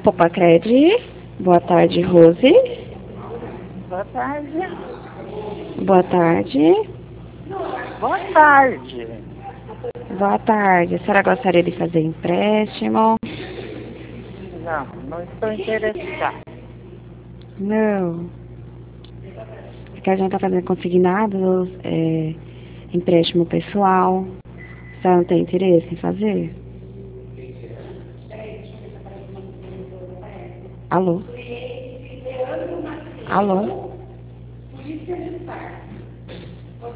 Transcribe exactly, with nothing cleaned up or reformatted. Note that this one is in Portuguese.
Copa Cred. Boa tarde, Rose. Boa tarde. Boa tarde. Boa tarde. Boa tarde. A senhora gostaria de fazer empréstimo? Não, não estou interessada. Não. Porque a gente está fazendo consignado, é, empréstimo pessoal. A senhora não tem interesse em fazer? Alô? Alô?